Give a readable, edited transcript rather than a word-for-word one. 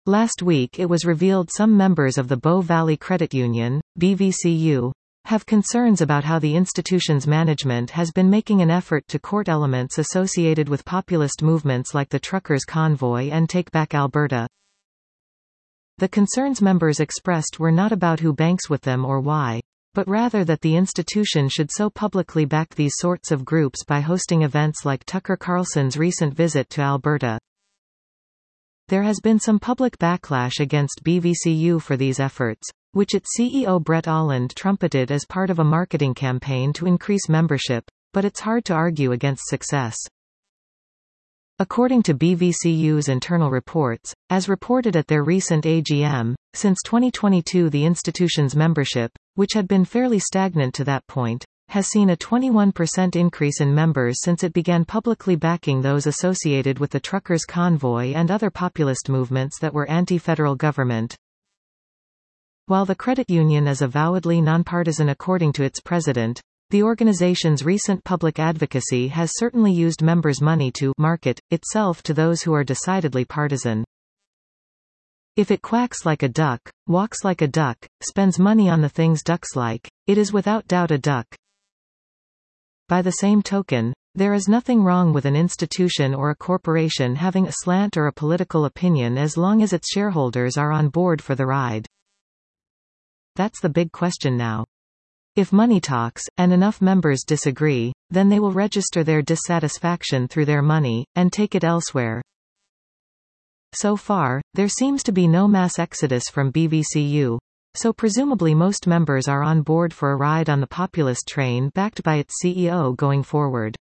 Last week it was revealed some members of the Bow Valley Credit Union, BVCU, have concerns about how the institution's management has been making an effort to court elements associated with populist movements like the Truckers' Convoy and Take Back Alberta. The concerns members expressed were not about who banks with them or why, but rather that the institution should so publicly back these sorts of groups by hosting events like Tucker Carlson's recent visit to Alberta. There has been some public backlash against BVCU for these efforts, which its CEO Brett Alland trumpeted as part of a marketing campaign to increase membership, but it's hard to argue against success. According to BVCU's internal reports, as reported at their recent AGM, since 2022 the institution's membership, which had been fairly stagnant to that point, has seen a 21% increase in members since it began publicly backing those associated with the Truckers' Convoy and other populist movements that were anti-federal government. While the credit union is avowedly nonpartisan according to its president, the organization's recent public advocacy has certainly used members' money to market itself to those who are decidedly partisan. If it quacks like a duck, walks like a duck, spends money on the things ducks like, it is without doubt a duck. By the same token, there is nothing wrong with an institution or a corporation having a slant or a political opinion as long as its shareholders are on board for the ride. That's the big question now. If money talks, and enough members disagree, then they will register their dissatisfaction through their money, and take it elsewhere. So far, there seems to be no mass exodus from BVCU, so presumably most members are on board for a ride on the populist train backed by its CEO going forward.